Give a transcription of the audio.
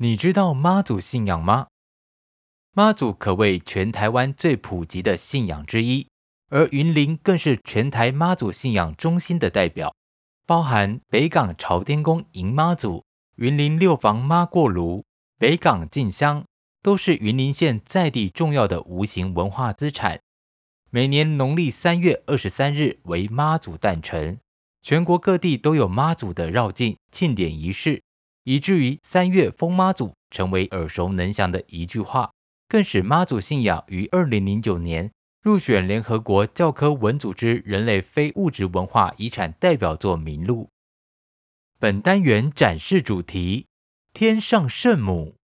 你知道妈祖信仰吗？妈祖可谓全台湾最普及的信仰之一，而云林更是全台妈祖信仰中心的代表，包含北港朝天宫迎妈祖、云林六房妈过炉、北港进香，都是云林县在地重要的无形文化资产。每年农历3月23日为妈祖诞辰，全国各地都有妈祖的绕境庆典仪式，以至于3月封妈祖成为耳熟能详的一句话，更使妈祖信仰于2009年入选联合国教科文组织人类非物质文化遗产代表作名录。本单元展示主题：天上圣母。